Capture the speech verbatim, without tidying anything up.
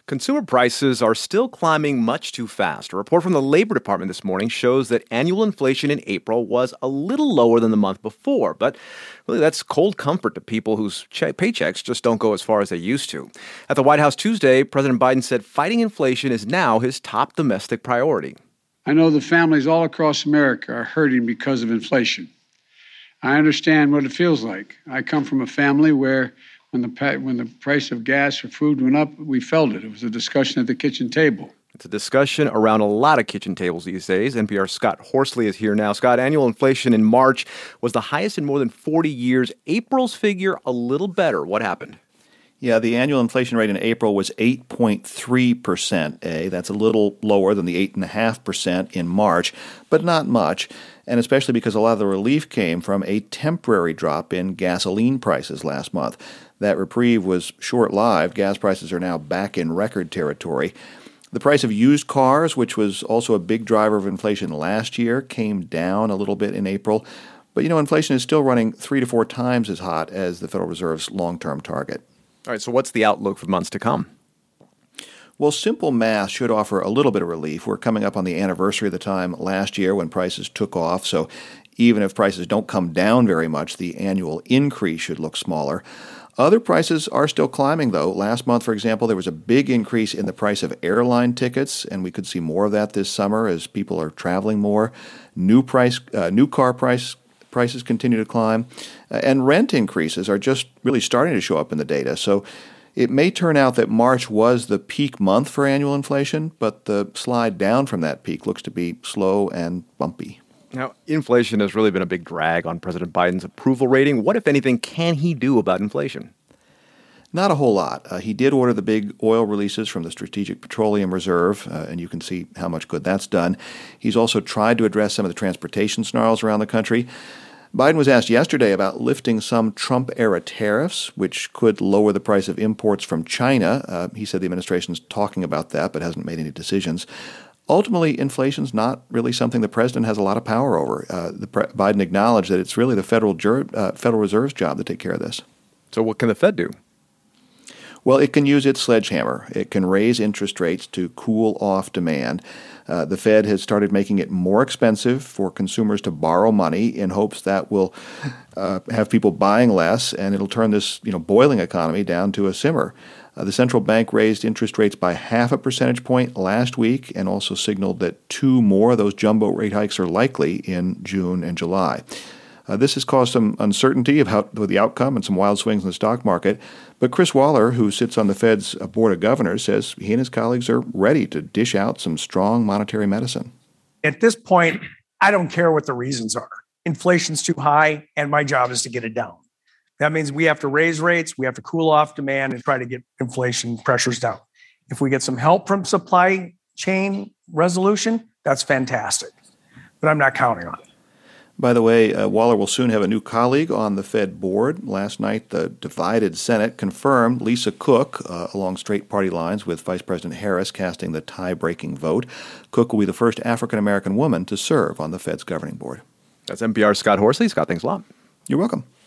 Consumer prices are still climbing much too fast. A report from the Labor Department this morning shows that annual inflation in April was a little lower than the month before. But really, that's cold comfort to people whose che- paychecks just don't go as far as they used to. At the White House Tuesday, President Biden said fighting inflation is now his top domestic priority. I know the families all across America are hurting because of inflation. I understand what it feels like. I come from a family where When the when the price of gas or food went up, we felt it. It was a discussion at the kitchen table. It's a discussion around a lot of kitchen tables these days. N P R's Scott Horsley is here now. Scott, annual inflation in March was the highest in more than forty years. April's figure a little better. What happened? Yeah, the annual inflation rate in April was eight point three percent. A. That's a little lower than the eight point five percent in March, but not much, and especially because a lot of the relief came from a temporary drop in gasoline prices last month. That reprieve was short-lived. Gas prices are now back in record territory. The price of used cars, which was also a big driver of inflation last year, came down a little bit in April. But, you know, inflation is still running three to four times as hot as the Federal Reserve's long-term target. All right, so what's the outlook for months to come? Well, simple math should offer a little bit of relief. We're coming up on the anniversary of the time last year when prices took off, so even if prices don't come down very much, the annual increase should look smaller. Other prices are still climbing, though. Last month, for example, there was a big increase in the price of airline tickets, and we could see more of that this summer as people are traveling more. New price, uh, new car price prices continue to climb, uh, and rent increases are just really starting to show up in the data. So it may turn out that March was the peak month for annual inflation, but the slide down from that peak looks to be slow and bumpy. Now, inflation has really been a big drag on President Biden's approval rating. What, if anything, can he do about inflation? Not a whole lot. Uh, he did order the big oil releases from the Strategic Petroleum Reserve, uh, and you can see how much good that's done. He's also tried to address some of the transportation snarls around the country. Biden was asked yesterday about lifting some Trump-era tariffs, which could lower the price of imports from China. Uh, he said the administration's talking about that, but hasn't made any decisions. Ultimately, inflation's not really something the president has a lot of power over. Uh, the pre- Biden acknowledged that it's really the Federal, Jur- uh, Federal Reserve's job to take care of this. So what can the Fed do? Well, it can use its sledgehammer. It can raise interest rates to cool off demand. Uh, the Fed has started making it more expensive for consumers to borrow money in hopes that will uh, have people buying less, and it'll turn this, you know, boiling economy down to a simmer. Uh, the central bank raised interest rates by half a percentage point last week and also signaled that two more of those jumbo rate hikes are likely in June and July. Uh, this has caused some uncertainty about the outcome and some wild swings in the stock market. But Chris Waller, who sits on the Fed's board of governors, says he and his colleagues are ready to dish out some strong monetary medicine. At this point, I don't care what the reasons are. Inflation's too high, and my job is to get it down. That means we have to raise rates, we have to cool off demand and try to get inflation pressures down. If we get some help from supply chain resolution, that's fantastic. But I'm not counting on it. By the way, uh, Waller will soon have a new colleague on the Fed board. Last night, the divided Senate confirmed Lisa Cook, uh, along straight party lines with Vice President Harris casting the tie-breaking vote. Cook will be the first African-American woman to serve on the Fed's governing board. That's N P R's Scott Horsley. Scott, thanks a lot. You're welcome.